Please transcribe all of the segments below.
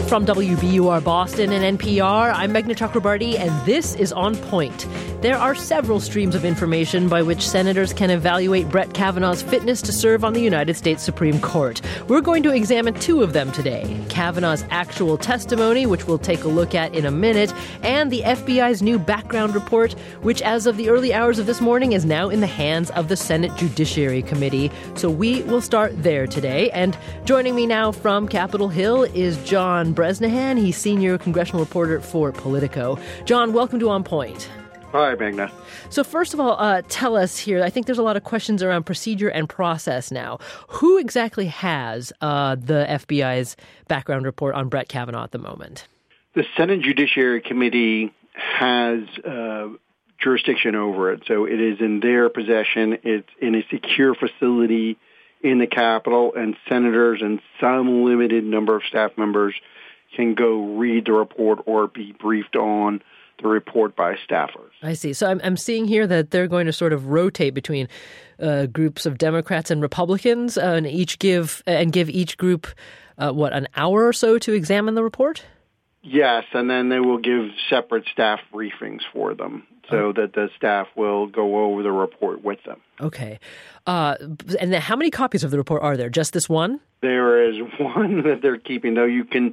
From WBUR Boston and NPR, I'm Meghna Chakrabarti, and this is On Point. There are several streams of information by which senators can evaluate Brett Kavanaugh's fitness to serve on the United States Supreme Court. We're going to examine two of them today: Kavanaugh's actual testimony, which we'll take a look at in a minute, and the FBI's new background report, which as of the early hours of this morning is now in the hands of the Senate Judiciary Committee. So we will start there today. And joining me now from Capitol Hill is John Bresnahan. He's senior congressional reporter for Politico. John, welcome to On Point. Hi, Meghna. So first of all, tell us here, I think there's a lot of questions around procedure and process now. Who exactly has the FBI's background report on Brett Kavanaugh at the moment? The Senate Judiciary Committee has jurisdiction over it, so it is in their possession. It's in a secure facility in the Capitol, and senators and some limited number of staff members can go read the report or be briefed on the report by staffers. I see. So I'm seeing here that they're going to sort of rotate between groups of Democrats and Republicans, and give each group an hour or so to examine the report? Yes, and then they will give separate staff briefings for them so that the staff will go over the report with them. Okay. And then how many copies of the report are there? Just this one? There is one that they're keeping, though.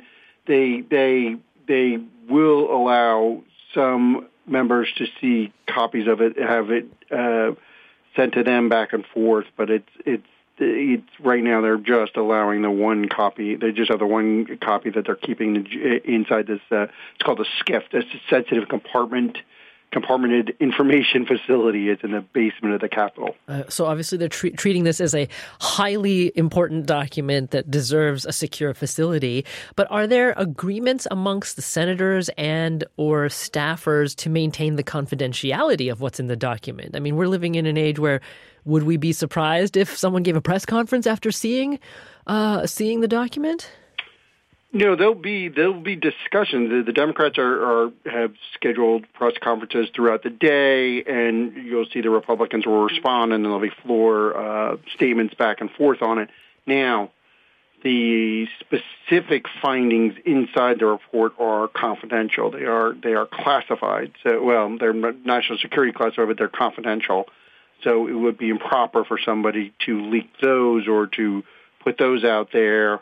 They will allow some members to see copies of it, have it sent to them back and forth, but it's right now they're just allowing the one copy. They just have the one copy that they're keeping inside this. It's called a SCIF, a sensitive compartmented information facility. It's in the basement of the Capitol. So obviously they're treating this as a highly important document that deserves a secure facility. But are there agreements amongst the senators and or staffers to maintain the confidentiality of what's in the document? I mean, we're living in an age where would we be surprised if someone gave a press conference after seeing the document? No, there'll be discussions. The Democrats have scheduled press conferences throughout the day, and you'll see the Republicans will respond, and there'll be floor statements back and forth on it. Now, the specific findings inside the report are confidential. They are classified. So, they're national security classified, but they're confidential. So it would be improper for somebody to leak those or to put those out there.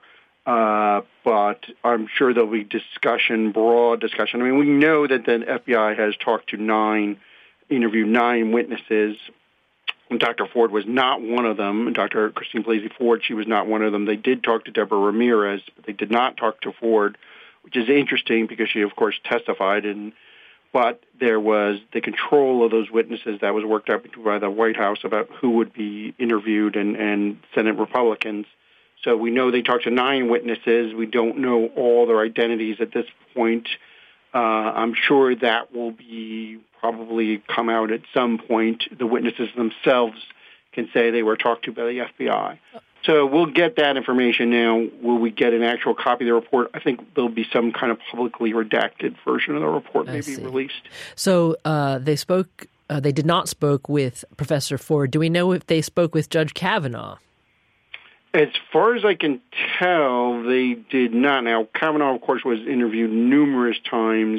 But I'm sure there'll be broad discussion. I mean, we know that the FBI has interviewed 9 witnesses. And Dr. Ford was not one of them. Dr. Christine Blasey Ford, she was not one of them. They did talk to Deborah Ramirez, but they did not talk to Ford, which is interesting because she, of course, testified. But there was the control of those witnesses that was worked out by the White House about who would be interviewed and Senate Republicans. So we know they talked to 9 witnesses. We don't know all their identities at this point. I'm sure that will probably come out at some point. The witnesses themselves can say they were talked to by the FBI. So we'll get that information now. Will we get an actual copy of the report? I think there'll be some kind of publicly redacted version of the report maybe released. So they did not spoke with Professor Ford. Do we know if they spoke with Judge Kavanaugh? As far as I can tell, they did not. Now, Kavanaugh, of course, was interviewed numerous times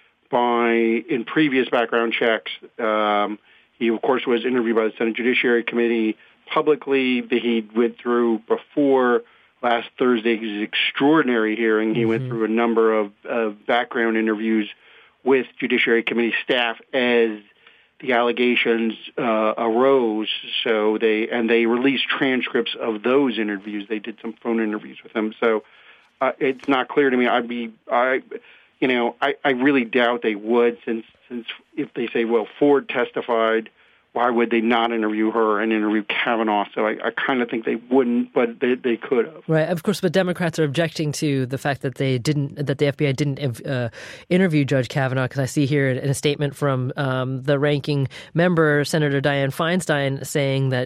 in previous background checks. He, of course, was interviewed by the Senate Judiciary Committee publicly. He went through, before last Thursday's extraordinary hearing, he went through a number of background interviews with Judiciary Committee staff as the allegations arose. So they released transcripts of those interviews. They did some phone interviews with him. So it's not clear to me. I really doubt they would, since if they say, well, Ford testified, why would they not interview her and interview Kavanaugh? So I kind of think they wouldn't, but they could have. Right. Of course, but Democrats are objecting to the fact that the FBI didn't interview Judge Kavanaugh, because I see here in a statement from the ranking member, Senator Dianne Feinstein, saying that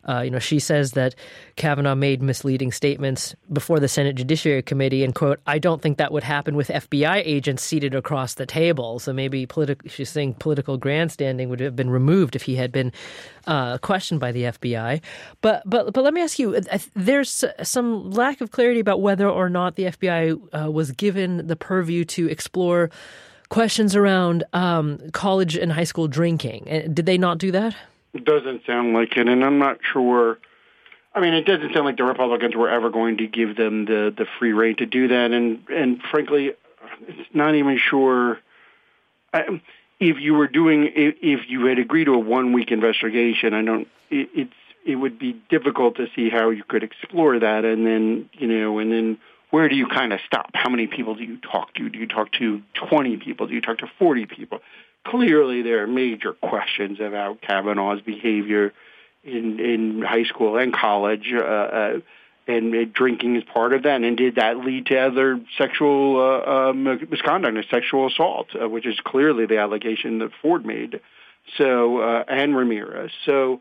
She says that Kavanaugh made misleading statements before the Senate Judiciary Committee and, quote, I don't think that would happen with FBI agents seated across the table. So maybe she's saying political grandstanding would have been removed if he had been questioned by the FBI. But let me ask you, there's some lack of clarity about whether or not the FBI was given the purview to explore questions around college and high school drinking. Did they not do that? It doesn't sound like it, and I'm not sure. I mean, it doesn't sound like the Republicans were ever going to give them the free rein to do that, and frankly, it's not even sure if you had agreed to a 1-week investigation. It would be difficult to see how you could explore that, and then where do you kind of stop? How many people do you talk to? Do you talk to 20 people? Do you talk to 40 people? Clearly, there are major questions about Kavanaugh's behavior in high school and college, and drinking is part of that. And did that lead to other sexual misconduct, sexual assault, which is clearly the allegation that Ford made, and Ramirez. So,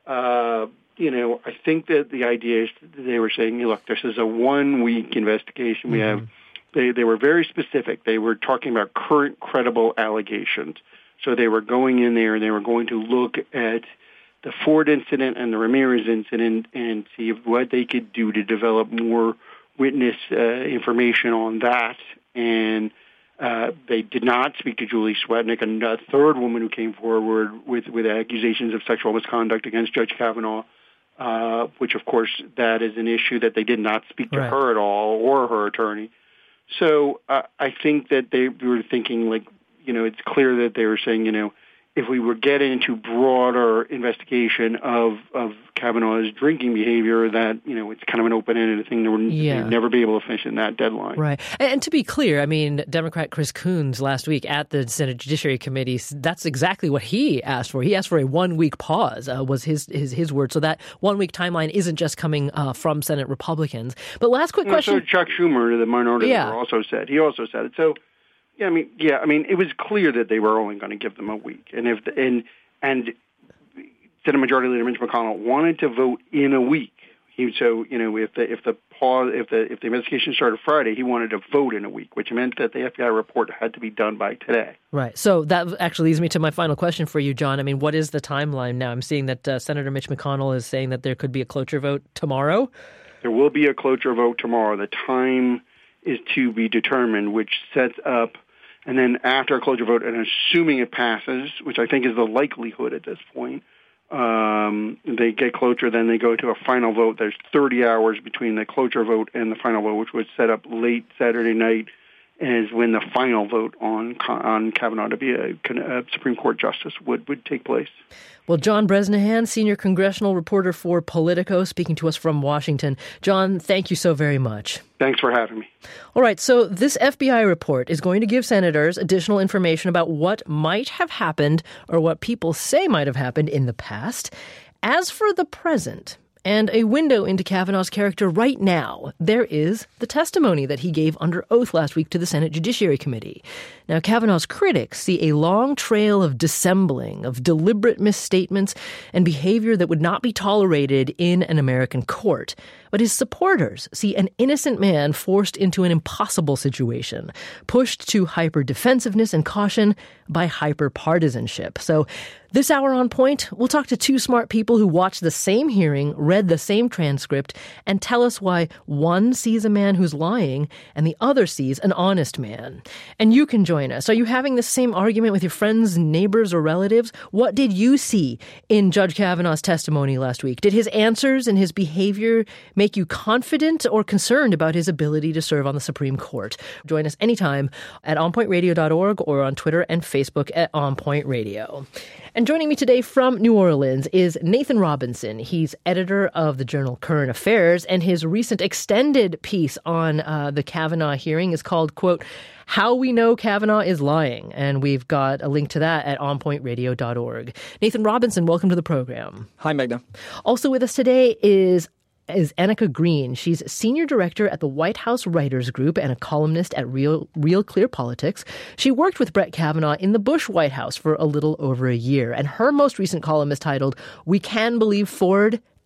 I think that the idea is they were saying, look, this is a 1-week investigation. We have. They were very specific. They were talking about current credible allegations. So they were going in there and they were going to look at the Ford incident and the Ramirez incident and see what they could do to develop more witness information on that. And they did not speak to Julie Swetnick, a third woman who came forward with accusations of sexual misconduct against Judge Kavanaugh, which, of course, that is an issue that they did not speak to her at all or her attorney. So I think that they were thinking, it's clear that they were saying, if we were getting into broader investigation of Kavanaugh's drinking behavior, that, it's kind of an open-ended thing. They'd never be able to finish in that deadline. Right. And to be clear, I mean, Democrat Chris Coons last week at the Senate Judiciary Committee, that's exactly what he asked for. He asked for a 1-week pause, was his word. So that 1-week timeline isn't just coming from Senate Republicans. But last quick question. So Chuck Schumer, the minority leader, also said it. So, I mean, it was clear that they were only going to give them a week. And and Senate Majority Leader Mitch McConnell wanted to vote in a week. If the investigation started Friday, he wanted to vote in a week, which meant that the FBI report had to be done by today. Right. So that actually leads me to my final question for you, John. I mean, what is the timeline now? I'm seeing that Senator Mitch McConnell is saying that there could be a cloture vote tomorrow. There will be a cloture vote tomorrow. The time is to be determined, which sets up, and then after a cloture vote, and assuming it passes, which I think is the likelihood at this point, they get cloture, then they go to a final vote. There's 30 hours between the cloture vote and the final vote, which would set up late Saturday night as when the final vote on Kavanaugh to be a Supreme Court justice would take place. Well, John Bresnahan, senior congressional reporter for Politico, speaking to us from Washington. John, thank you so very much. Thanks for having me. All right, so this FBI report is going to give senators additional information about what might have happened or what people say might have happened in the past. As for the present, and a window into Kavanaugh's character right now, there is the testimony that he gave under oath last week to the Senate Judiciary Committee. Now, Kavanaugh's critics see a long trail of dissembling, of deliberate misstatements, and behavior that would not be tolerated in an American court. But his supporters see an innocent man forced into an impossible situation, pushed to hyper-defensiveness and caution by hyper-partisanship. So this hour on Point, we'll talk to two smart people who watched the same hearing, read the same transcript, and tell us why one sees a man who's lying and the other sees an honest man. And you can join us. Are you having the same argument with your friends, neighbors, or relatives? What did you see in Judge Kavanaugh's testimony last week? Did his answers and his behavior make you confident or concerned about his ability to serve on the Supreme Court? Join us anytime at onpointradio.org or on Twitter and Facebook at onpointradio. And joining me today from New Orleans is Nathan Robinson. He's editor of the journal Current Affairs, and his recent extended piece on the Kavanaugh hearing is called, quote, How We Know Kavanaugh is Lying. And we've got a link to that at onpointradio.org. Nathan Robinson, welcome to the program. Hi, Magda. Also with us today is Annika Green. She's senior director at the White House Writers Group and a columnist at Real Clear Politics. She worked with Brett Kavanaugh in the Bush White House for a little over a year, and her most recent column is titled, We Can Believe Ford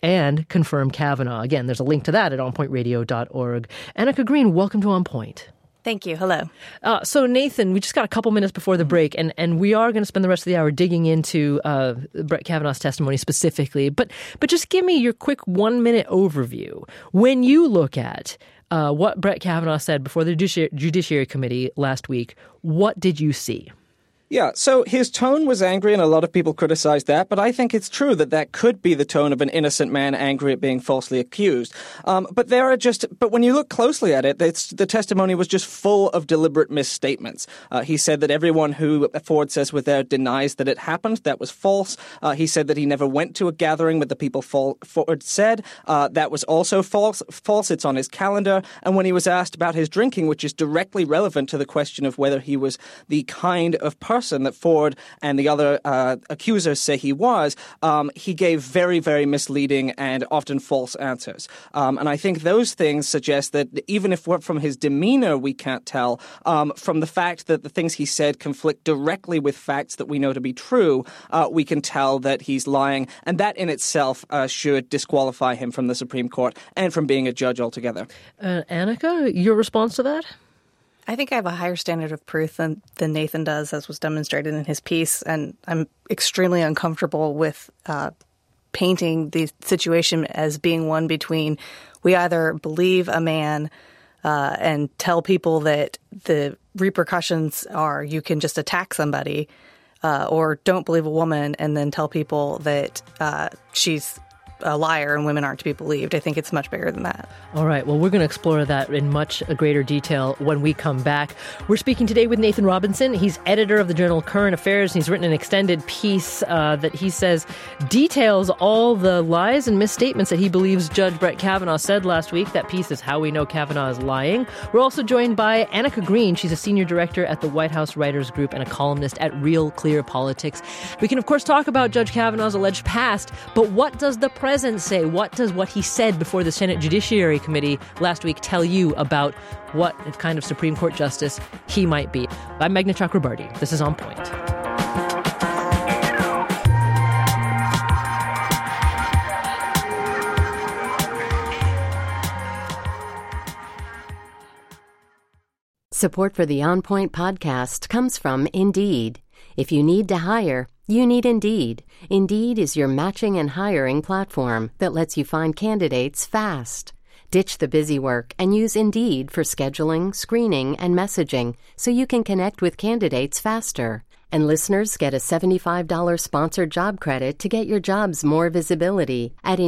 and confirm Kavanaugh. Again, there's a link to that at onpointradio.org. Annika Green, welcome to On Point. Thank you. Hello. So, Nathan, we just got a couple minutes before the break, and we are going to spend the rest of the hour digging into Brett Kavanaugh's testimony specifically. But just give me your quick 1-minute overview. When you look at what Brett Kavanaugh said before the Judiciary Committee last week, what did you see? Yeah, so his tone was angry, and a lot of people criticized that, but I think it's true that could be the tone of an innocent man angry at being falsely accused. But when you look closely at it, the testimony was just full of deliberate misstatements. He said that everyone who Ford says was there denies that it happened. That was false. He said that he never went to a gathering with the people Ford said. That was also false. It's on his calendar. And when he was asked about his drinking, which is directly relevant to the question of whether he was the kind of person that Ford and the other accusers say he was, he gave very, very misleading and often false answers. And I think those things suggest that even if from his demeanor we can't tell, from the fact that the things he said conflict directly with facts that we know to be true, we can tell that he's lying. And that in itself should disqualify him from the Supreme Court and from being a judge altogether. Annika, your response to that? I think I have a higher standard of proof than Nathan does, as was demonstrated in his piece, and I'm extremely uncomfortable with painting the situation as being one between we either believe a man and tell people that the repercussions are you can just attack somebody, or don't believe a woman and then tell people that she's a liar and women aren't to be believed. I think it's much bigger than that. All right. Well, we're going to explore that in much greater detail when we come back. We're speaking today with Nathan Robinson. He's editor of the journal Current Affairs. He's written an extended piece that he says details all the lies and misstatements that he believes Judge Brett Kavanaugh said last week. That piece is How We Know Kavanaugh is Lying. We're also joined by Annika Green. She's a senior director at the White House Writers Group and a columnist at Real Clear Politics. We can, of course, talk about Judge Kavanaugh's alleged past, but what does the president say? What does what he said before the Senate Judiciary Committee last week tell you about what kind of Supreme Court justice he might be? I'm Meghna Chakrabarty. This is On Point. Support for the On Point podcast comes from Indeed. If you need to hire, you need Indeed. Indeed is your matching and hiring platform that lets you find candidates fast. Ditch the busy work and use Indeed for scheduling, screening, and messaging so you can connect with candidates faster. And listeners get a $75 sponsored job credit to get your jobs more visibility at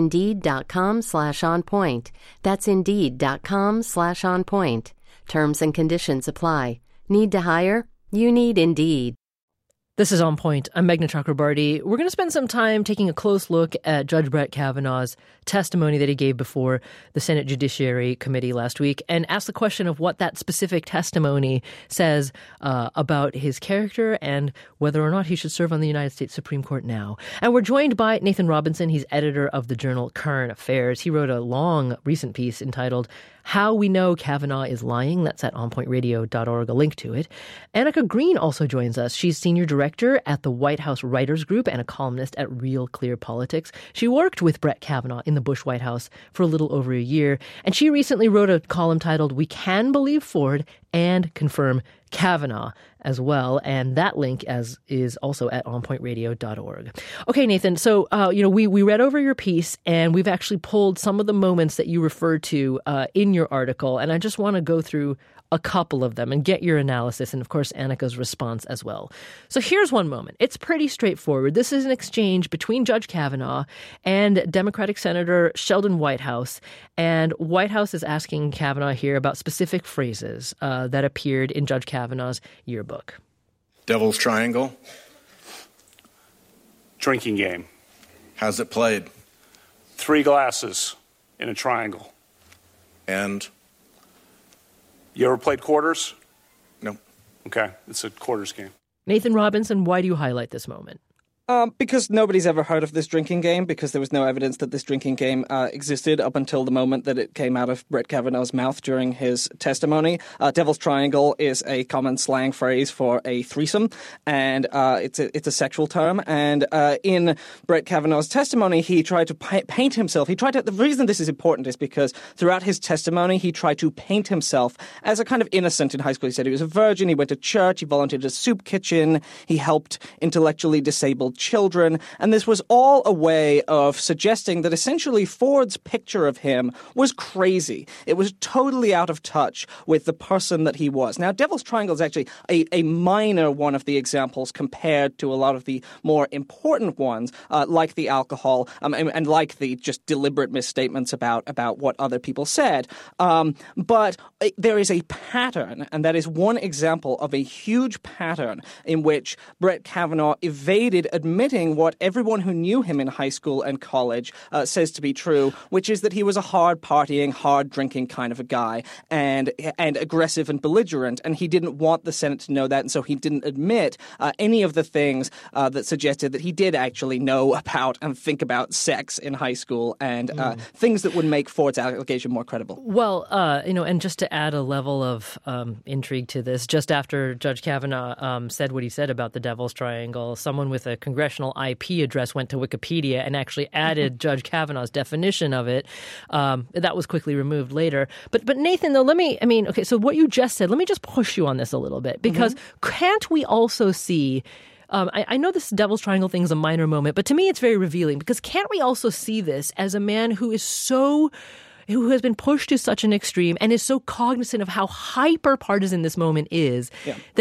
Indeed.com/onpoint. That's Indeed.com/onpoint. Terms and conditions apply. Need to hire? You need Indeed. This is On Point. I'm Meghna Chakrabarty. We're going to spend some time taking a close look at Judge Brett Kavanaugh's testimony that he gave before the Senate Judiciary Committee last week and ask the question of what that specific testimony says about his character and whether or not he should serve on the United States Supreme Court now. And we're joined by Nathan Robinson. He's editor of the journal Current Affairs. He wrote a long recent piece entitled How We Know Kavanaugh is Lying. That's at onpointradio.org, a link to it. Annika Green also joins us. She's senior director at the White House Writers Group and a columnist at Real Clear Politics. She worked with Brett Kavanaugh in the Bush White House for a little over a year, and she recently wrote a column titled We Can Believe Ford and Confirm Kavanaugh as well, and that link is also at onpointradio.org. Okay, Nathan, so we read over your piece, and we've actually pulled some of the moments that you referred to in your article, and I just want to go through a couple of them and get your analysis and, of course, Annika's response as well. So here's one moment. It's pretty straightforward. This is an exchange between Judge Kavanaugh and Democratic Senator Sheldon Whitehouse, and Whitehouse is asking Kavanaugh here about specific phrases that appeared in Judge Kavanaugh's yearbook. Devil's Triangle. Drinking game. How's it played? 3 glasses in a triangle. And? You ever played quarters? No. Okay, it's a quarters game. Nathan Robinson, why do you highlight this moment? Because nobody's ever heard of this drinking game, because there was no evidence that this drinking game existed up until the moment that it came out of Brett Kavanaugh's mouth during his testimony. Devil's Triangle is a common slang phrase for a threesome, and it's a sexual term. And in Brett Kavanaugh's testimony, he tried to paint himself. The reason this is important is because throughout his testimony, he tried to paint himself as a kind of innocent in high school. He said he was a virgin, he went to church, he volunteered at a soup kitchen, he helped intellectually disabled children, and this was all a way of suggesting that essentially Ford's picture of him was crazy. It was totally out of touch with the person that he was. Now, Devil's Triangle is actually a minor one of the examples compared to a lot of the more important ones, like the alcohol and like the just deliberate misstatements about what other people said. But there is a pattern, and that is one example of a huge pattern in which Brett Kavanaugh evaded admitting what everyone who knew him in high school and college says to be true, which is that he was a hard-partying, hard-drinking kind of a guy and aggressive and belligerent, and he didn't want the Senate to know that, and so he didn't admit any of the things that suggested that he did actually know about and think about sex in high school and things that would make Ford's allegation more credible. Well, and just to add a level of intrigue to this, just after Judge Kavanaugh said what he said about the Devil's Triangle, someone with a congressional IP address went to Wikipedia and actually added Judge Kavanaugh's definition of it. That was quickly removed later. But Nathan, though, so what you just said, let me just push you on this a little bit, because can't we also see I know this Devil's Triangle thing is a minor moment, but to me it's very revealing, because can't we also see this as a man who has been pushed to such an extreme and is so cognizant of how hyper partisan this moment is that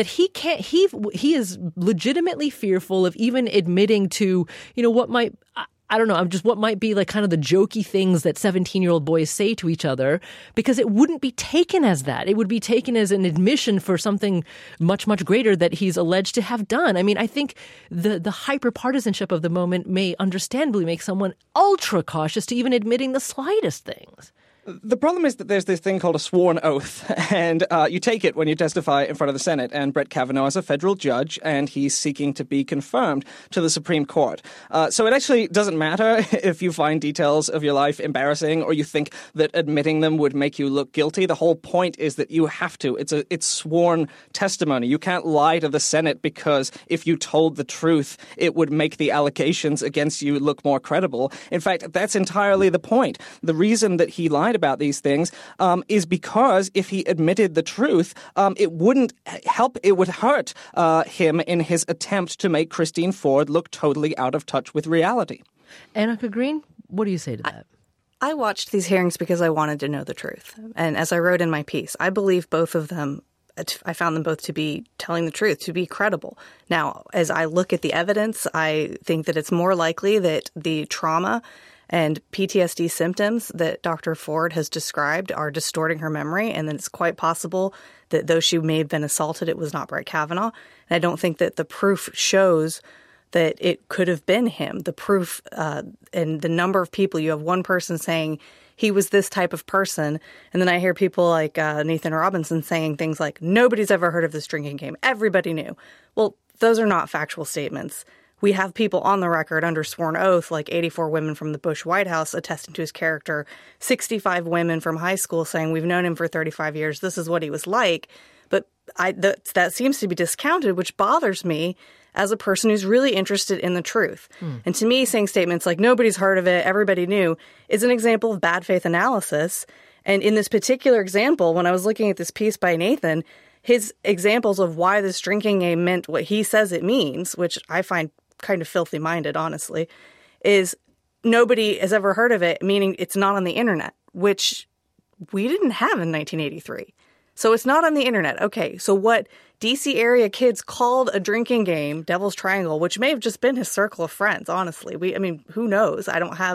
he is legitimately fearful of even admitting to, what might, I don't know, what might be like kind of the jokey things that 17-year-old boys say to each other, because it wouldn't be taken as that. It would be taken as an admission for something much, much greater that he's alleged to have done. I mean, I think the hyper-partisanship of the moment may understandably make someone ultra cautious to even admitting the slightest things. The problem is that there's this thing called a sworn oath, and you take it when you testify in front of the Senate, and Brett Kavanaugh is a federal judge, and he's seeking to be confirmed to the Supreme Court. So it actually doesn't matter if you find details of your life embarrassing or you think that admitting them would make you look guilty. The whole point is that you have to. It's sworn testimony. You can't lie to the Senate because if you told the truth, it would make the allegations against you look more credible. In fact, that's entirely the point. The reason that he lied about these things is because if he admitted the truth, it wouldn't help. It would hurt him in his attempt to make Christine Ford look totally out of touch with reality. Annika Green, what do you say to that? I watched these hearings because I wanted to know the truth. And as I wrote in my piece, I believe both of them. I found them both to be telling the truth, to be credible. Now, as I look at the evidence, I think that it's more likely that the trauma and PTSD symptoms that Dr. Ford has described are distorting her memory, and then it's quite possible that though she may have been assaulted, it was not Brett Kavanaugh. And I don't think that the proof shows that it could have been him. The proof and the number of people, you have one person saying he was this type of person, and then I hear people like Nathan Robinson saying things like, nobody's ever heard of this drinking game. Everybody knew. Well, those are not factual statements. We have people on the record under sworn oath, like 84 women from the Bush White House attesting to his character, 65 women from high school saying we've known him for 35 years. This is what he was like. But that seems to be discounted, which bothers me as a person who's really interested in the truth. And to me, saying statements like nobody's heard of it, everybody knew, is an example of bad faith analysis. And in this particular example, when I was looking at this piece by Nathan, his examples of why this drinking game meant what he says it means, which I find kind of filthy minded, honestly, is nobody has ever heard of it, meaning it's not on the internet, which we didn't have in 1983. So it's not on the internet. Okay, so what DC area kids called a drinking game, Devil's Triangle, which may have just been his circle of friends, honestly. Who knows?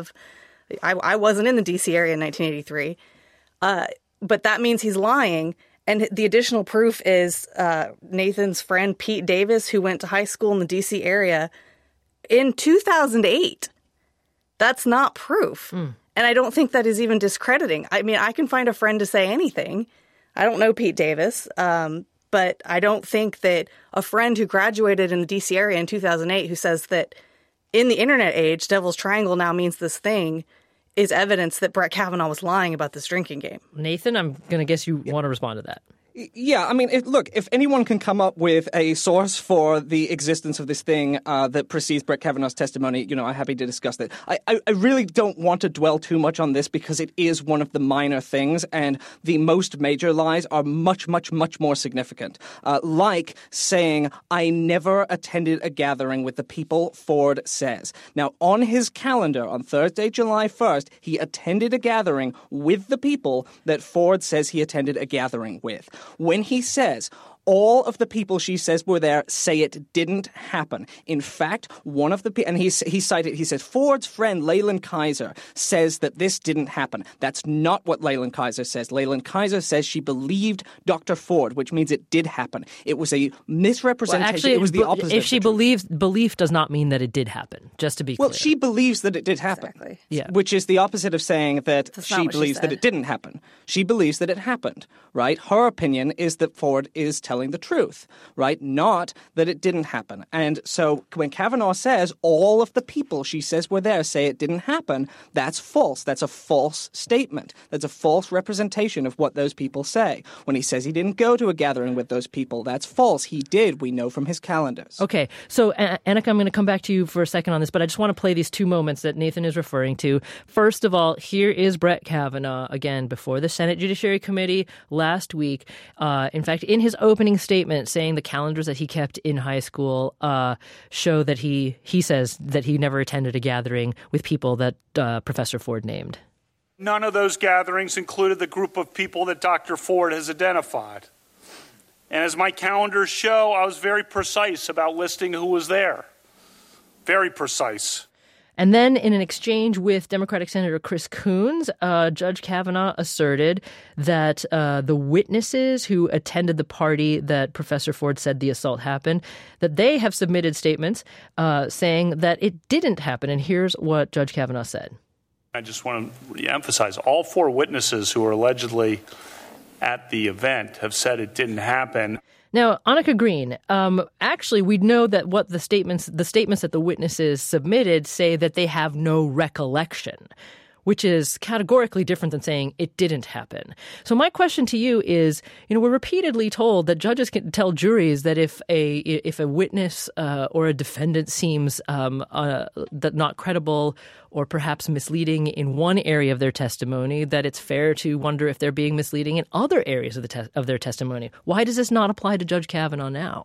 I wasn't in the DC area in 1983. But that means he's lying. And the additional proof is Nathan's friend, Pete Davis, who went to high school in the DC area in 2008. That's not proof. And I don't think that is even discrediting. I mean, I can find a friend to say anything. I don't know Pete Davis, but I don't think that a friend who graduated in the DC area in 2008 who says that in the internet age, Devil's Triangle now means this thing is evidence that Brett Kavanaugh was lying about this drinking game. Nathan, I'm going to guess you want to respond to that. Yeah, I mean, look, if anyone can come up with a source for the existence of this thing that precedes Brett Kavanaugh's testimony, I'm happy to discuss that. I really don't want to dwell too much on this because it is one of the minor things, and the most major lies are much, much, much more significant. Like saying, I never attended a gathering with the people Ford says. Now, on his calendar, on Thursday, July 1st, he attended a gathering with the people that Ford says he attended a gathering with. When he says, all of the people she says were there say it didn't happen. In fact, one of the and he says Ford's friend Leland Kaiser says that this didn't happen. That's not what Leland Kaiser says. Leland Kaiser says she believed Dr. Ford, which means it did happen. It was a misrepresentation. Well, actually, it was the opposite. If she believes, belief does not mean that it did happen. Just to be clear. Well, she believes that it did happen. Exactly. Yeah. Which is the opposite of saying that she believes that it didn't happen. She believes that it happened, right? Her opinion is that Ford is telling the truth, right? Not that it didn't happen. And so when Kavanaugh says all of the people she says were there say it didn't happen, that's false. That's a false statement. That's a false representation of what those people say. When he says he didn't go to a gathering with those people, that's false. He did. We know from his calendars. Okay. So, Annika, I'm going to come back to you for a second on this, but I just want to play these two moments that Nathan is referring to. First of all, here is Brett Kavanaugh, again, before the Senate Judiciary Committee last week. In fact, in his opening statement saying the calendars that he kept in high school show that he says that he never attended a gathering with people that Professor Ford named. None of those gatherings included the group of people that Dr. Ford has identified. And as my calendars show, I was very precise about listing who was there. Very precise. And then in an exchange with Democratic Senator Chris Coons, Judge Kavanaugh asserted that the witnesses who attended the party that Professor Ford said the assault happened, that they have submitted statements saying that it didn't happen. And here's what Judge Kavanaugh said. I just want to reemphasize, all four witnesses who are allegedly at the event have said it didn't happen. Now, Annika Green, actually, we know that what the statements that the witnesses submitted say that they have no recollection, which is categorically different than saying it didn't happen. So my question to you is, we're repeatedly told that judges can tell juries that if a witness or a defendant seems that not credible or perhaps misleading in one area of their testimony, that it's fair to wonder if they're being misleading in other areas of their testimony. Why does this not apply to Judge Kavanaugh now?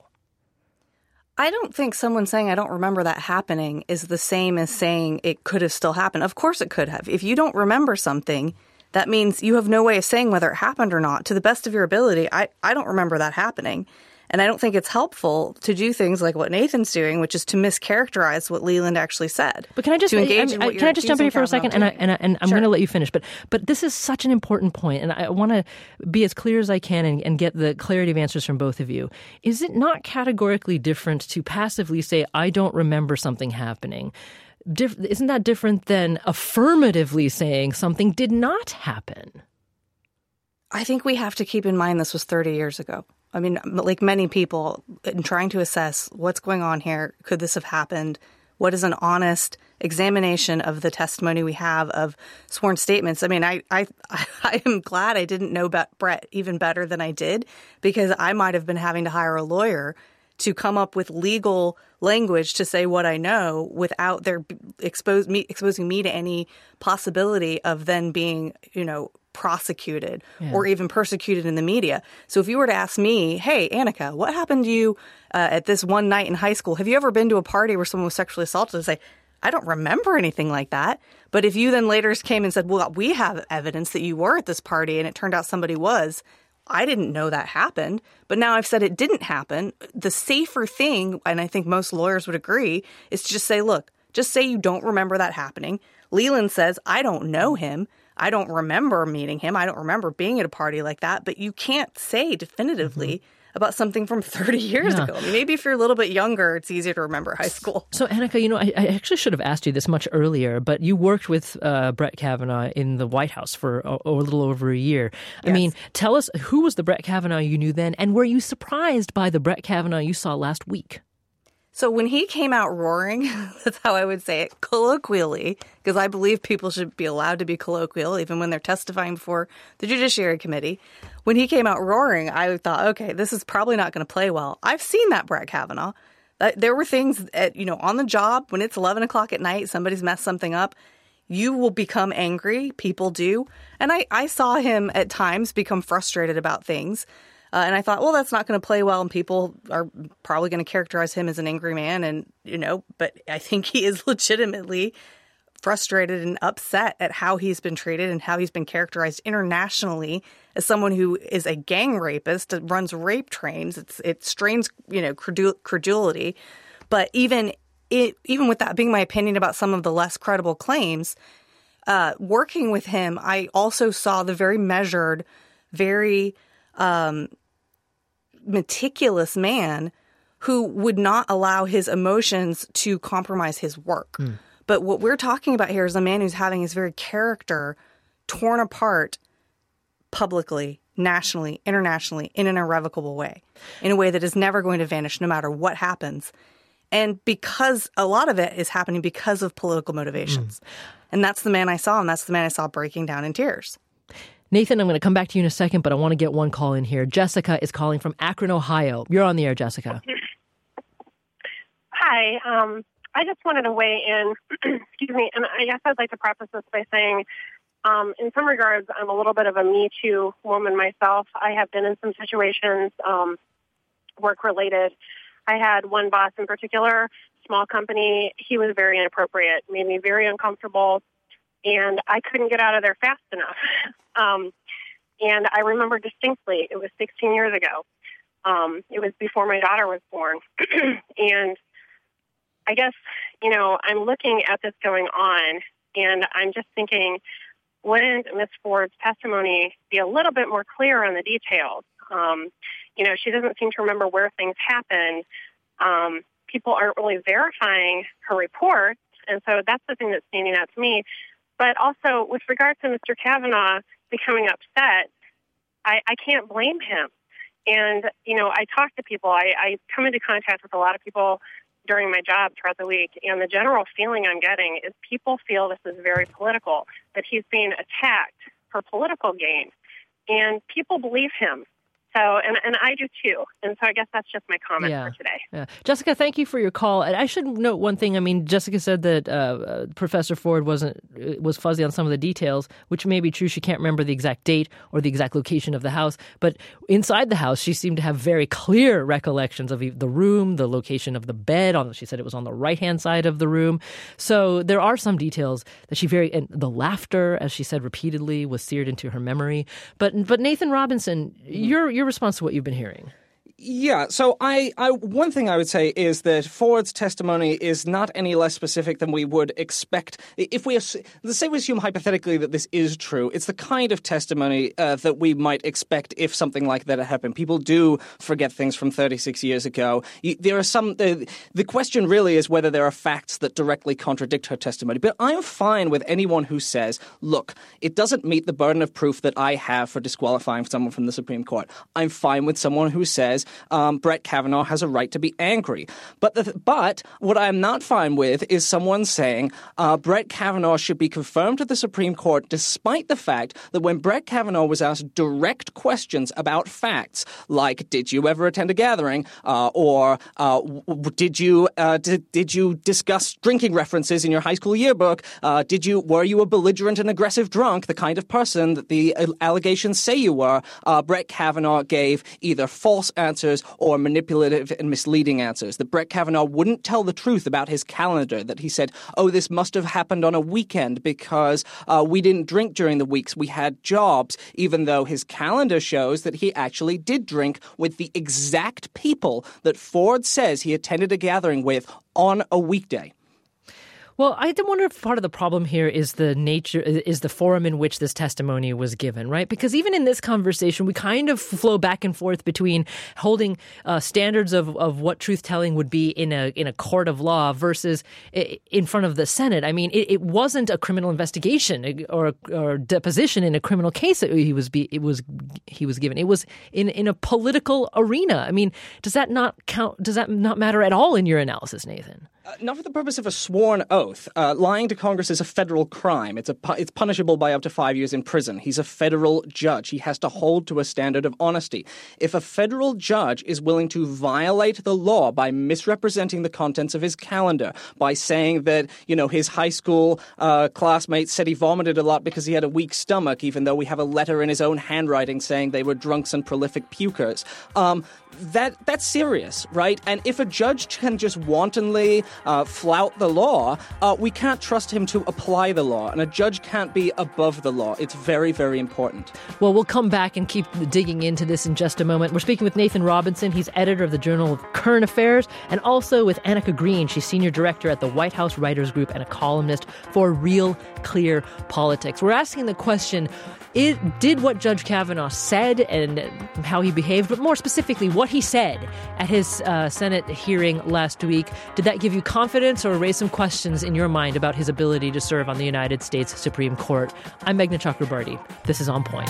I don't think someone saying I don't remember that happening is the same as saying it could have still happened. Of course it could have. If you don't remember something, that means you have no way of saying whether it happened or not. To the best of your ability, I don't remember that happening. And I don't think it's helpful to do things like what Nathan's doing, which is to mischaracterize what Leland actually said. But can I just jump in here for a second? And I'm going to let you finish. But this is such an important point, and I want to be as clear as I can and get the clarity of answers from both of you. Is it not categorically different to passively say, I don't remember something happening? Isn't that different than affirmatively saying something did not happen? I think we have to keep in mind this was 30 years ago. I mean, like many people, in trying to assess what's going on here, could this have happened? What is an honest examination of the testimony we have of sworn statements? I mean, I am glad I didn't know Brett even better than I did, because I might have been having to hire a lawyer to come up with legal language to say what I know without their exposing me to any possibility of then being, prosecuted or even persecuted in the media. So if you were to ask me, hey, Annika, what happened to you at this one night in high school? Have you ever been to a party where someone was sexually assaulted? I'd say, I don't remember anything like that. But if you then later came and said, well, we have evidence that you were at this party and it turned out somebody was, I didn't know that happened. But now I've said it didn't happen. The safer thing, and I think most lawyers would agree, is to just say, look, just say you don't remember that happening. Leland says, I don't know him. I don't remember meeting him. I don't remember being at a party like that. But you can't say definitively about something from 30 years ago. I mean, maybe if you're a little bit younger, it's easier to remember high school. So, Annika, I actually should have asked you this much earlier, but you worked with Brett Kavanaugh in the White House for a little over a year. Yes. I mean, tell us, who was the Brett Kavanaugh you knew then, and were you surprised by the Brett Kavanaugh you saw last week? So when he came out roaring, that's how I would say it, colloquially, because I believe people should be allowed to be colloquial even when they're testifying before the Judiciary Committee. When he came out roaring, I thought, okay, this is probably not going to play well. I've seen that, Brett Kavanaugh. There were things on the job when it's 11 o'clock at night, somebody's messed something up. You will become angry. People do. And I saw him at times become frustrated about things. And I thought, well, that's not going to play well, and people are probably going to characterize him as an angry man. And, but I think he is legitimately frustrated and upset at how he's been treated and how he's been characterized internationally as someone who is a gang rapist that runs rape trains. It strains, credulity. But even with that being my opinion about some of the less credible claims, working with him, I also saw the very measured, very meticulous man who would not allow his emotions to compromise his work. But what we're talking about here is a man who's having his very character torn apart publicly, nationally, internationally, in an irrevocable way, in a way that is never going to vanish no matter what happens. And because a lot of it is happening because of political motivations. And that's the man I saw, and that's the man I saw breaking down in tears. Nathan, I'm going to come back to you in a second, but I want to get one call in here. Jessica is calling from Akron, Ohio. You're on the air, Jessica. Hi. I just wanted to weigh in, excuse me, and I guess I'd like to preface this by saying, in some regards, I'm a little bit of a Me Too woman myself. I have been in some situations, work-related. I had one boss in particular, small company. He was very inappropriate, made me very uncomfortable, and I couldn't get out of there fast enough. And I remember distinctly, it was 16 years ago. It was before my daughter was born. And I guess, I'm looking at this going on, and I'm just thinking, wouldn't Ms. Ford's testimony be a little bit more clear on the details? She doesn't seem to remember where things happened. People aren't really verifying her reports, and so that's the thing that's standing out to me. But also, with regard to Mr. Kavanaugh becoming upset, I can't blame him. And, I talk to people. I come into contact with a lot of people during my job throughout the week, and the general feeling I'm getting is people feel this is very political, that he's being attacked for political gain. And people believe him. So, and I do too. And so I guess that's just my comment for today. Yeah. Jessica, thank you for your call. And I should note one thing. I mean, Jessica said that Professor Ford was fuzzy on some of the details, which may be true. She can't remember the exact date or the exact location of the house. But inside the house, she seemed to have very clear recollections of the room, the location of the bed. She said it was on the right-hand side of the room. So there are some details that and the laughter, as she said repeatedly, was seared into her memory. But Nathan Robinson, your response to what you've been hearing. Yeah, so one thing I would say is that Ford's testimony is not any less specific than we would expect. If let's say we assume hypothetically that this is true, it's the kind of testimony that we might expect if something like that had happened. People do forget things from 36 years ago. There are the question really is whether there are facts that directly contradict her testimony. But I'm fine with anyone who says, look, it doesn't meet the burden of proof that I have for disqualifying someone from the Supreme Court. I'm fine with someone who says, Brett Kavanaugh has a right to be angry. But what I'm not fine with is someone saying Brett Kavanaugh should be confirmed to the Supreme Court despite the fact that when Brett Kavanaugh was asked direct questions about facts, like did you ever attend a gathering, or did you discuss drinking references in your high school yearbook, were you a belligerent and aggressive drunk, the kind of person that the allegations say you were, Brett Kavanaugh gave either false answers or manipulative and misleading answers. That Brett Kavanaugh wouldn't tell the truth about his calendar, that he said, oh, this must have happened on a weekend because we didn't drink during the weeks we had jobs, even though his calendar shows that he actually did drink with the exact people that Ford says he attended a gathering with on a weekday. Well, I wonder if part of the problem here is the forum in which this testimony was given, right? Because even in this conversation, we kind of flow back and forth between holding standards of what truth-telling would be in a court of law versus in front of the Senate. I mean, it wasn't a criminal investigation or deposition in a criminal case that he was given. It was in a political arena. I mean, does that not count? Does that not matter at all in your analysis, Nathan? Not for the purpose of a sworn oath. Lying to Congress is a federal crime. It's punishable by up to 5 years in prison. He's a federal judge. He has to hold to a standard of honesty. If a federal judge is willing to violate the law by misrepresenting the contents of his calendar, by saying that, his high school classmates said he vomited a lot because he had a weak stomach, even though we have a letter in his own handwriting saying they were drunks and prolific pukers, that's serious, right? And if a judge can just wantonly flout the law, we can't trust him to apply the law, and a judge can't be above the law. It's very, very important. Well, we'll come back and keep digging into this in just a moment. We're speaking with Nathan Robinson. He's editor of the Journal of Current Affairs, and also with Annika Green. She's senior director at the White House Writers Group and a columnist for Real Clear Politics. We're asking the question, did what Judge Kavanaugh said and how he behaved, but more specifically, what he said at his Senate hearing last week, did that give you confidence or raise some questions in your mind about his ability to serve on the United States Supreme Court? I'm Meghna Chakrabarty. This is On Point.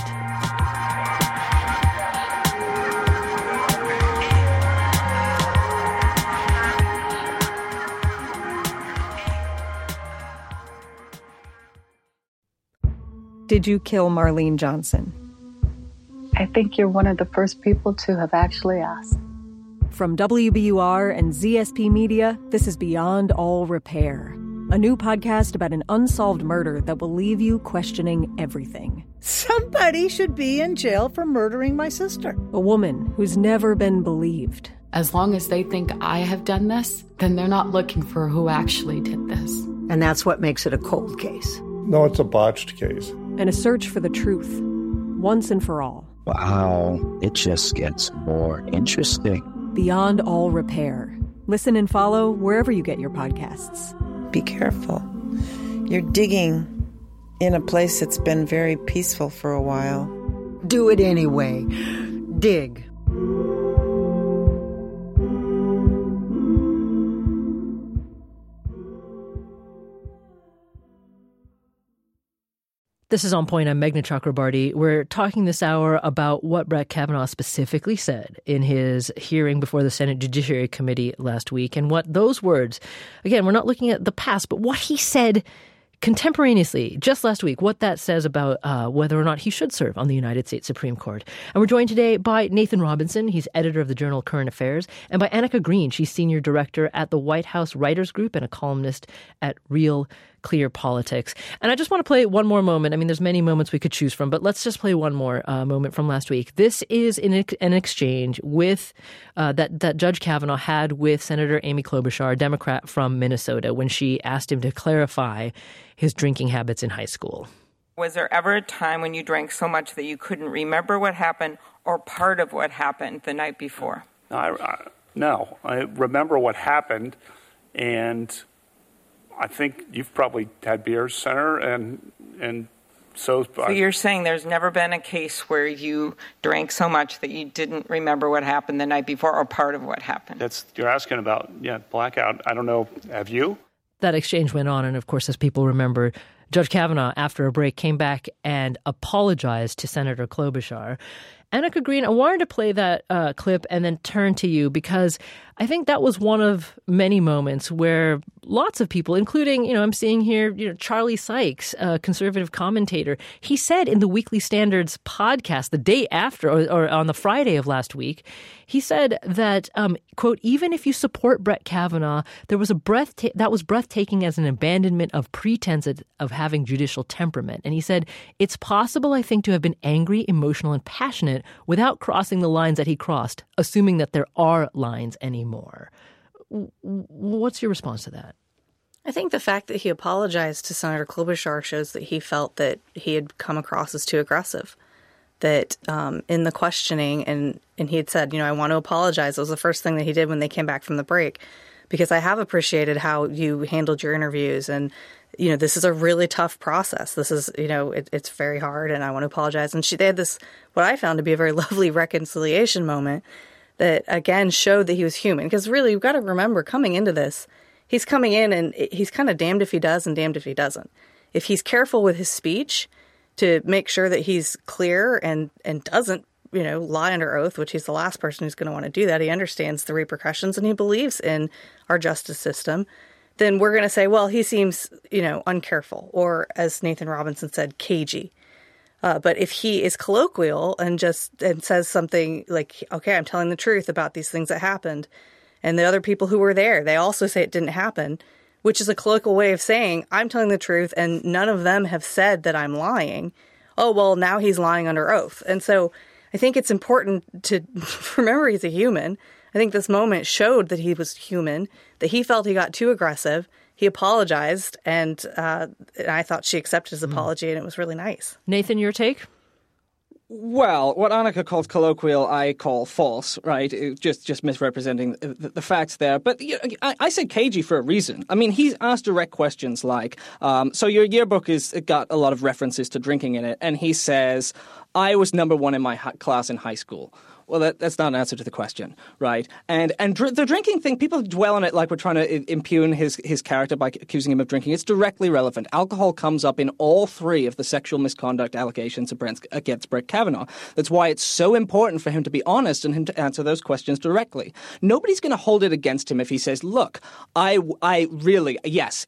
Did you kill Marlene Johnson? I think you're one of the first people to have actually asked. From WBUR and ZSP Media, this is Beyond All Repair, a new podcast about an unsolved murder that will leave you questioning everything. Somebody should be in jail for murdering my sister. A woman who's never been believed. As long as they think I have done this, then they're not looking for who actually did this. And that's what makes it a cold case. No, it's a botched case. And a search for the truth, once and for all. Wow, it just gets more interesting. Beyond All Repair. Listen and follow wherever you get your podcasts. Be careful. You're digging in a place that's been very peaceful for a while. Do it anyway. Dig. This is On Point. I'm Meghna Chakrabarty. We're talking this hour about what Brett Kavanaugh specifically said in his hearing before the Senate Judiciary Committee last week, and what those words, again, we're not looking at the past, but what he said contemporaneously, just last week, what that says about whether or not he should serve on the United States Supreme Court. And we're joined today by Nathan Robinson. He's editor of the Journal Current Affairs, and by Annika Green. She's senior director at the White House Writers Group and a columnist at Real Clear Politics. And I just want to play one more moment. I mean, there's many moments we could choose from, but let's just play one more moment from last week. This is an exchange with that Judge Kavanaugh had with Senator Amy Klobuchar, a Democrat from Minnesota, when she asked him to clarify his drinking habits in high school. Was there ever a time when you drank so much that you couldn't remember what happened or part of what happened the night before? No, I remember what happened, and I think you've probably had beers, Senator, and so you're saying there's never been a case where you drank so much that you didn't remember what happened the night before or part of what happened? You're asking about, blackout. I don't know. Have you? That exchange went on, and of course, as people remember, Judge Kavanaugh, after a break, came back and apologized to Senator Klobuchar. Annika Green, I wanted to play that clip and then turn to you, because I think that was one of many moments where lots of people, including, I'm seeing here, Charlie Sykes, a conservative commentator, he said in the Weekly Standards podcast the day after, or on the Friday of last week, he said that, quote, even if you support Brett Kavanaugh, there was that was breathtaking as an abandonment of pretense of having judicial temperament. And he said, it's possible, I think, to have been angry, emotional, and passionate without crossing the lines that he crossed, assuming that there are lines anymore. What's your response to that? I think the fact that he apologized to Senator Klobuchar shows that he felt that he had come across as too aggressive. That in the questioning, and he had said, I want to apologize. It was the first thing that he did when they came back from the break. because I have appreciated how you handled your interviews. And, you know, this is a really tough process. This is, you know, it's very hard, and I want to apologize. And they had this, what I found to be a very lovely reconciliation moment that, again, showed that he was human. Because really, you've got to remember, coming into this, he's coming in and he's kind of damned if he does and damned if he doesn't. If he's careful with his speech to make sure that he's clear and doesn't, you know, lie under oath, which he's the last person who's going to want to do that. He understands the repercussions and he believes in our justice system. Then we're going to say, well, he seems, you know, uncareful, or as Nathan Robinson said, cagey. But if he is colloquial and says something like, okay, I'm telling the truth about these things that happened, and the other people who were there, they also say it didn't happen, which is a colloquial way of saying, I'm telling the truth and none of them have said that I'm lying. Oh, well, now he's lying under oath. And so I think it's important to remember he's a human. I think this moment showed that he was human, that he felt he got too aggressive. He apologized, and I thought she accepted his apology, and it was really nice. Nathan, your take? Well, what Annika calls colloquial, I call false, right? Just misrepresenting the facts there. But you know, I say cagey for a reason. I mean, he's asked direct questions like, so your yearbook has got a lot of references to drinking in it, and he says, I was number one in my class in high school. Well, that's not an answer to the question, right? And the drinking thing, people dwell on it like we're trying to impugn his character by accusing him of drinking. It's directly relevant. Alcohol comes up in all three of the sexual misconduct allegations against Brett Kavanaugh. That's why it's so important for him to be honest and him to answer those questions directly. Nobody's going to hold it against him if he says, look, I really, yes,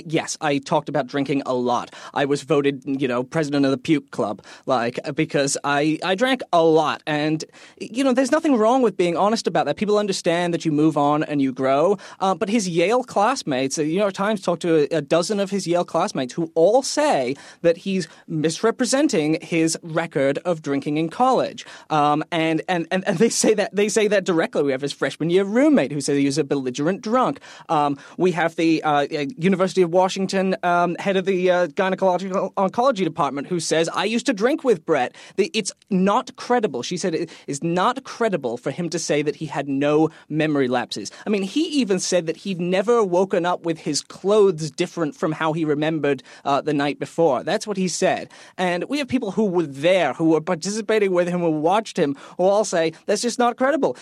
I talked about drinking a lot. I was voted, you know, president of the Puke Club, like, because I drank a lot. And you know, there's nothing wrong with being honest about that. People understand that you move on and you grow. But his Yale classmates, the New York Times talked to a dozen of his Yale classmates who all say that he's misrepresenting his record of drinking in college. And they say that directly. We have his freshman year roommate who said he was a belligerent drunk. We have the University of Washington head of the gynecological oncology department who says, I used to drink with Brett. It's not credible. She said it is not credible for him to say that he had no memory lapses. I mean, he even said that he'd never woken up with his clothes different from how he remembered the night before. That's what he said. And we have people who were there, who were participating with him, who watched him, who all say that's just not credible.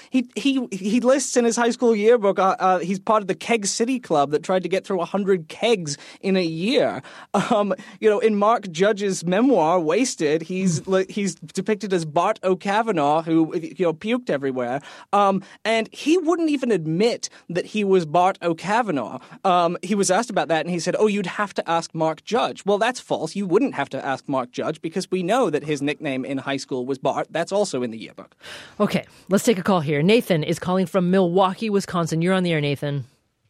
He lists in his high school yearbook he's part of the Keg City Club that tried to get through 100 kegs in a year. You know, in Mark Judge's memoir, Wasted, he's depicted as Bart O'Kavanaugh, who, you know, puked everywhere. And he wouldn't even admit that he was Bart O'Kavanaugh. He was asked about that, and he said, oh, you'd have to ask Mark Judge. Well, that's false. You wouldn't have to ask Mark Judge because we know that his nickname in high school was Bart. That's also in the yearbook. Okay, let's take a call here. Nathan is calling from Milwaukee, Wisconsin. You're on the air, Nathan.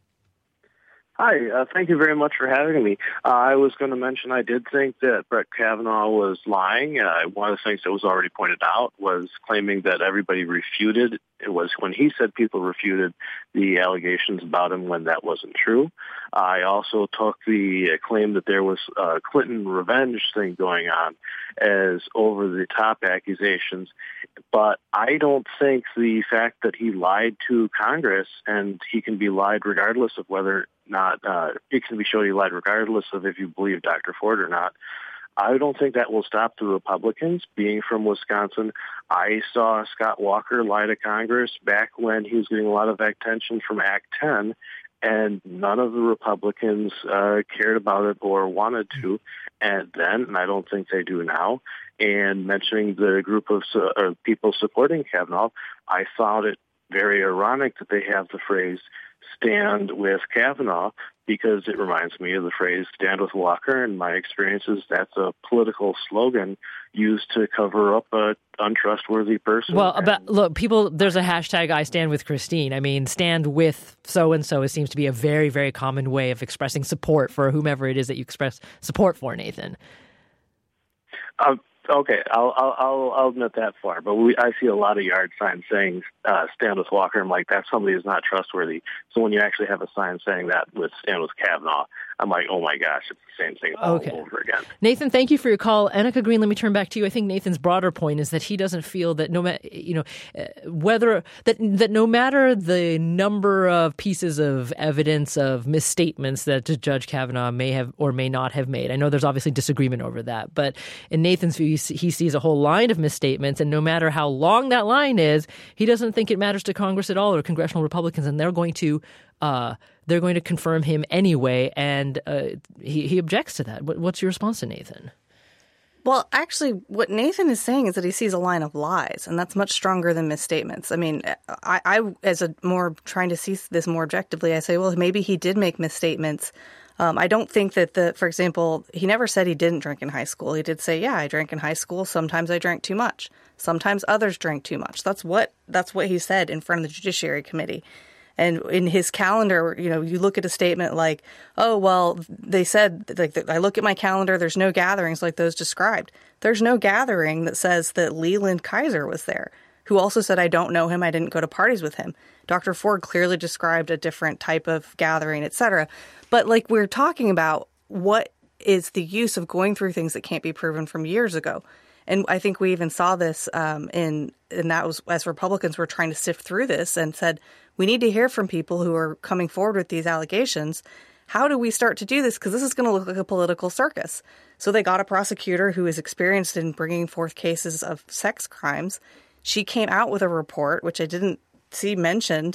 Hi, thank you very much for having me. I was going to mention I did think that Brett Kavanaugh was lying. One of the things that was already pointed out was claiming that everybody refuted. It was when he said people refuted the allegations about him when that wasn't true. I also took the claim that there was a Clinton revenge thing going on as over-the-top accusations. But I don't think the fact that he lied to Congress, and he can be lied regardless of whether or not it can be shown he lied regardless of if you believe Dr. Ford or not. I don't think that will stop the Republicans. Being from Wisconsin, I saw Scott Walker lie to Congress back when he was getting a lot of attention from Act 10, and none of the Republicans cared about it or wanted to. And then, and I don't think they do now, and mentioning the group of people supporting Kavanaugh, I found it very ironic that they have the phrase stand with Kavanaugh, because it reminds me of the phrase stand with Walker. In my experiences, that's a political slogan used to cover up an untrustworthy person. Well, look, people, there's a hashtag I stand with Christine. I mean, stand with so-and-so seems to be a very, very common way of expressing support for whomever it is that you express support for, Nathan. Okay, I'll admit that far, but I see a lot of yard signs saying stand with Walker. I'm like, that's somebody who's not trustworthy. So when you actually have a sign saying that with stand with Kavanaugh, I'm like, oh my gosh, it's the same thing all over again. Nathan, thank you for your call. Annika Green, let me turn back to you. I think Nathan's broader point is that he doesn't feel that no matter no matter the number of pieces of evidence of misstatements that Judge Kavanaugh may have or may not have made. I know there's obviously disagreement over that, but in Nathan's view, he sees a whole line of misstatements, and no matter how long that line is, he doesn't think it matters to Congress at all or congressional Republicans, and they're going to confirm him anyway, and he objects to that. What's your response to Nathan? Well, actually, what Nathan is saying is that he sees a line of lies, and that's much stronger than misstatements. I mean, I as a more trying to see this more objectively, I say, well, maybe he did make misstatements. I don't think that for example, he never said he didn't drink in high school. He did say, yeah, I drank in high school. Sometimes I drank too much. Sometimes others drank too much. That's what he said in front of the Judiciary Committee. And in his calendar, you look at a statement like, oh, well, they said, like, I look at my calendar, there's no gatherings like those described. There's no gathering that says that Leland Kaiser was there, who also said, I don't know him, I didn't go to parties with him. Dr. Ford clearly described a different type of gathering, et cetera. But like we're talking about, what is the use of going through things that can't be proven from years ago? And I think we even saw this and that was as Republicans were trying to sift through this and said, we need to hear from people who are coming forward with these allegations. How do we start to do this? Because this is going to look like a political circus. So they got a prosecutor who is experienced in bringing forth cases of sex crimes. She came out with a report, which I didn't see mentioned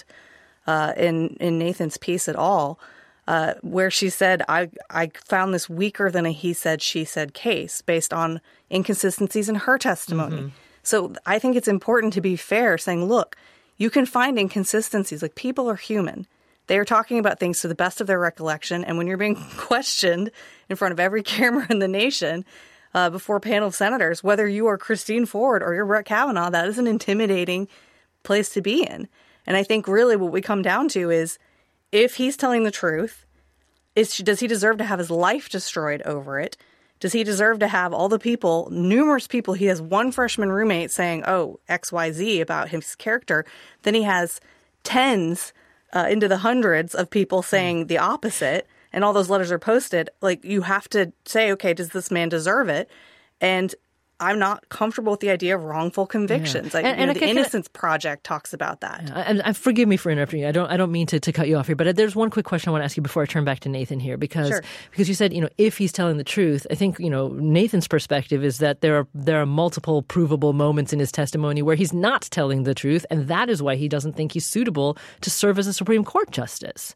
in Nathan's piece at all, where she said, I found this weaker than a he said, she said case based on inconsistencies in her testimony. Mm-hmm. So I think it's important to be fair, saying, look, you can find inconsistencies. Like, people are human. They are talking about things to the best of their recollection. And when you're being questioned in front of every camera in the nation before a panel of senators, whether you are Christine Ford or you're Brett Kavanaugh, that is an intimidating place to be in. And I think really what we come down to is, if he's telling the truth, does he deserve to have his life destroyed over it? Does he deserve to have all the people, numerous people? He has one freshman roommate saying, oh, XYZ about his character. Then he has tens into the hundreds of people saying the opposite. And all those letters are posted. Like, you have to say, okay, does this man deserve it? And I'm not comfortable with the idea of wrongful convictions. Yeah. Like, the Innocence Project talks about that. And forgive me for interrupting you. I don't mean to cut you off here, but there's one quick question I want to ask you before I turn back to Nathan here, because you said, if he's telling the truth, I think, Nathan's perspective is that there are multiple provable moments in his testimony where he's not telling the truth, and that is why he doesn't think he's suitable to serve as a Supreme Court justice.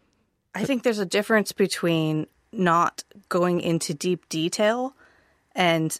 I think there's a difference between not going into deep detail and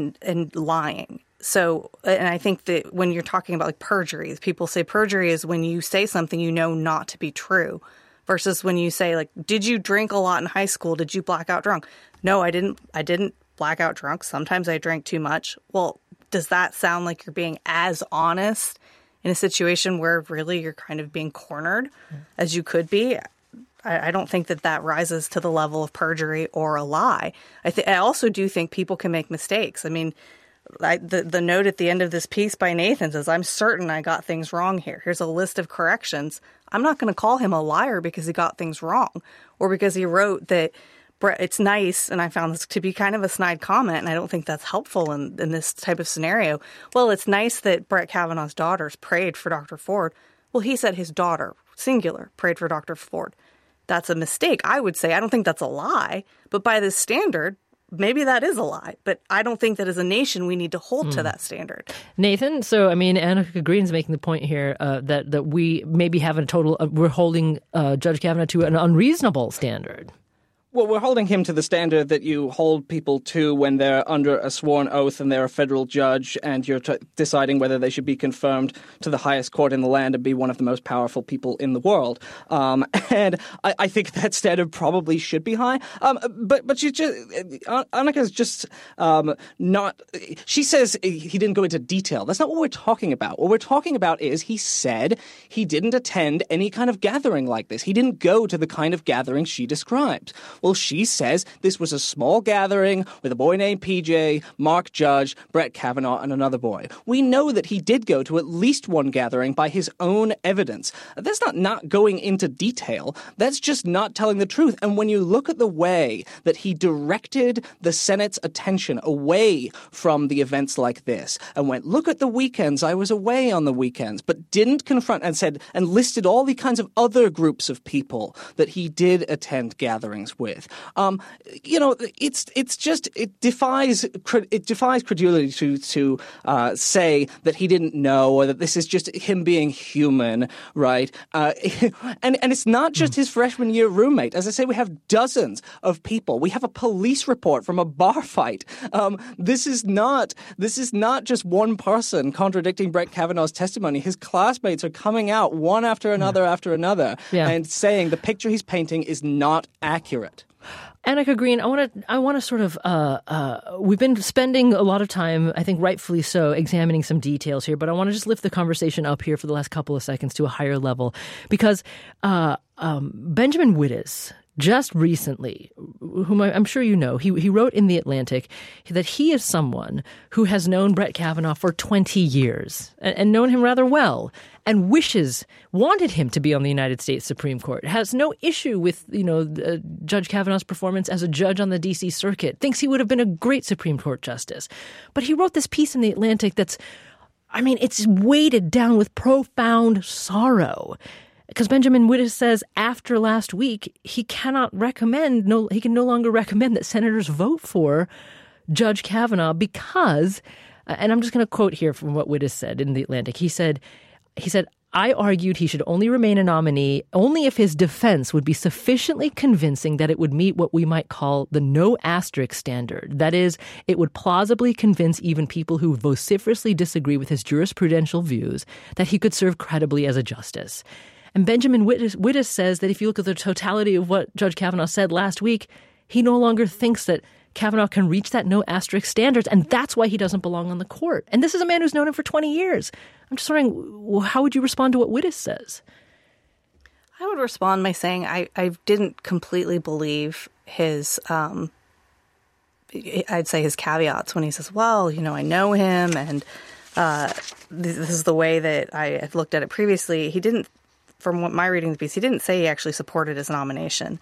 lying. So, and I think that when you're talking about like perjury, people say perjury is when you say something you know not to be true, versus when you say, like, did you drink a lot in high school? Did you black out drunk? No, I didn't black out drunk. Sometimes I drank too much. Well, does that sound like you're being as honest in a situation where really you're kind of being cornered as you could be? I don't think that rises to the level of perjury or a lie. I also do think people can make mistakes. I mean, the note at the end of this piece by Nathan says, I'm certain I got things wrong here. Here's a list of corrections. I'm not going to call him a liar because he got things wrong, or because he wrote that it's nice, and I found this to be kind of a snide comment, and I don't think that's helpful in this type of scenario. Well, it's nice that Brett Kavanaugh's daughters prayed for Dr. Ford. Well, he said his daughter, singular, prayed for Dr. Ford. That's a mistake, I would say. I don't think that's a lie. But by this standard, maybe that is a lie. But I don't think that as a nation we need to hold to that standard. Nathan, so, I mean, Annika Green's making the point here that we maybe have we're holding Judge Kavanaugh to an unreasonable standard. Well, we're holding him to the standard that you hold people to when they're under a sworn oath and they're a federal judge, and you're deciding whether they should be confirmed to the highest court in the land and be one of the most powerful people in the world. And I think that standard probably should be high. But she just Annika's just not. She says he didn't go into detail. That's not what we're talking about. What we're talking about is he said he didn't attend any kind of gathering like this. He didn't go to the kind of gathering she described. Well, Well, she says this was a small gathering with a boy named PJ, Mark Judge, Brett Kavanaugh, and another boy. We know that he did go to at least one gathering by his own evidence. That's not going into detail. That's just not telling the truth. And when you look at the way that he directed the Senate's attention away from the events like this and went, look at the weekends, I was away on the weekends, but didn't confront and said and listed all the kinds of other groups of people that he did attend gatherings with. It defies credulity to say that he didn't know or that this is just him being human, right? And it's not just his freshman year roommate. As I say, we have dozens of people. We have a police report from a bar fight. This is not just one person contradicting Brett Kavanaugh's testimony. His classmates are coming out one after another and saying the picture he's painting is not accurate. Annika Green, I want to sort of we've been spending a lot of time, I think rightfully so, examining some details here, but I want to just lift the conversation up here for the last couple of seconds to a higher level because Benjamin Wittes just recently, whom I'm sure you know, he wrote in The Atlantic that he is someone who has known Brett Kavanaugh for 20 years and known him rather well and wanted him to be on the United States Supreme Court, has no issue with, Judge Kavanaugh's performance as a judge on the D.C. Circuit, thinks he would have been a great Supreme Court justice. But he wrote this piece in The Atlantic that's weighted down with profound sorrow. Because Benjamin Wittes says after last week, he can no longer recommend that senators vote for Judge Kavanaugh because, and I'm just going to quote here from what Wittes said in The Atlantic. He said, I argued he should only remain a nominee only if his defense would be sufficiently convincing that it would meet what we might call the no asterisk standard. That is, it would plausibly convince even people who vociferously disagree with his jurisprudential views that he could serve credibly as a justice. And Benjamin Wittes says that if you look at the totality of what Judge Kavanaugh said last week, he no longer thinks that Kavanaugh can reach that no asterisk standards, and that's why he doesn't belong on the court. And this is a man who's known him for 20 years. I'm just wondering, how would you respond to what Wittes says? I would respond by saying I didn't completely believe his, I'd say his caveats when he says, well, I know him, and this is the way that I had looked at it previously. He didn't, from what my reading of the piece, he didn't say he actually supported his nomination.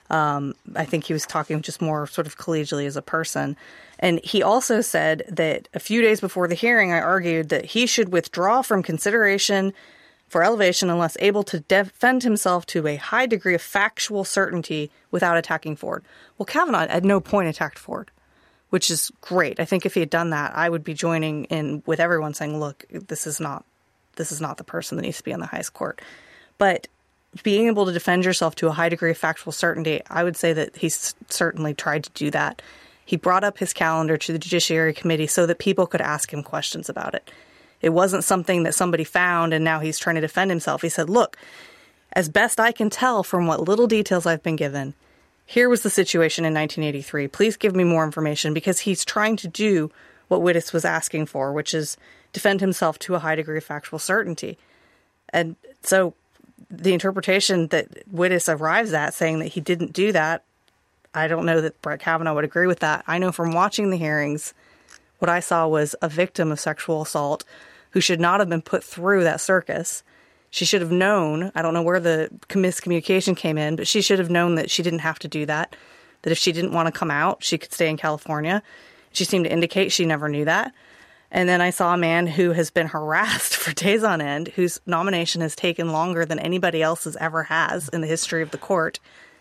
I think he was talking just more sort of collegially as a person. And he also said that a few days before the hearing, I argued that he should withdraw from consideration for elevation unless able to defend himself to a high degree of factual certainty without attacking Ford. Well, Kavanaugh at no point attacked Ford, which is great. I think if he had done that, I would be joining in with everyone saying, look, this is not the person that needs to be on the highest court. But being able to defend yourself to a high degree of factual certainty, I would say that he's certainly tried to do that. He brought up his calendar to the Judiciary Committee so that people could ask him questions about it. It wasn't something that somebody found and now he's trying to defend himself. He said, look, as best I can tell from what little details I've been given, here was the situation in 1983. Please give me more information, because he's trying to do what Wittes was asking for, which is defend himself to a high degree of factual certainty. And so the interpretation that Wittes arrives at, saying that he didn't do that, I don't know that Brett Kavanaugh would agree with that. I know from watching the hearings, what I saw was a victim of sexual assault who should not have been put through that circus. She should have known, I don't know where the miscommunication came in, but she should have known that she didn't have to do that, that if she didn't want to come out, she could stay in California. She seemed to indicate she never knew that. And then I saw a man who has been harassed for days on end, whose nomination has taken longer than anybody else's ever has in the history of the court.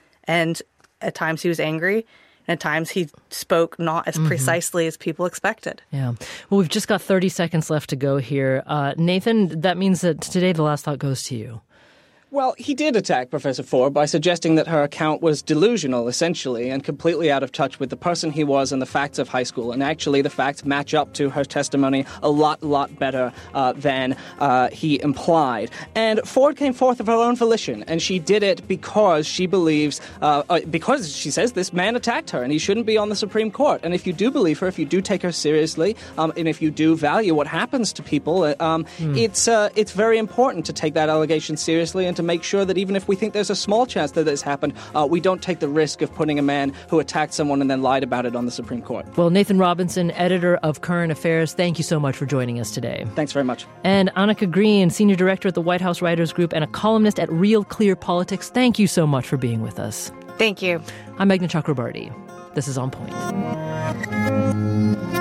And at times he was angry, and at times he spoke not as precisely as people expected. Yeah. Well, we've just got 30 seconds left to go here. Nathan, that means that today the last thought goes to you. Well, he did attack Professor Ford by suggesting that her account was delusional, essentially, and completely out of touch with the person he was and the facts of high school. And actually, the facts match up to her testimony a lot better than he implied. And Ford came forth of her own volition, and she did it because she believes, because she says this man attacked her and he shouldn't be on the Supreme Court. And if you do believe her, if you do take her seriously, and if you do value what happens to people, it's very important to take that allegation seriously and to make sure that even if we think there's a small chance that this happened, we don't take the risk of putting a man who attacked someone and then lied about it on the Supreme Court. Well, Nathan Robinson, editor of Current Affairs, thank you so much for joining us today. Thanks very much. And Annika Green, senior director at the White House Writers Group and a columnist at Real Clear Politics, thank you so much for being with us. Thank you. I'm Meghna Chakrabarti. This is On Point.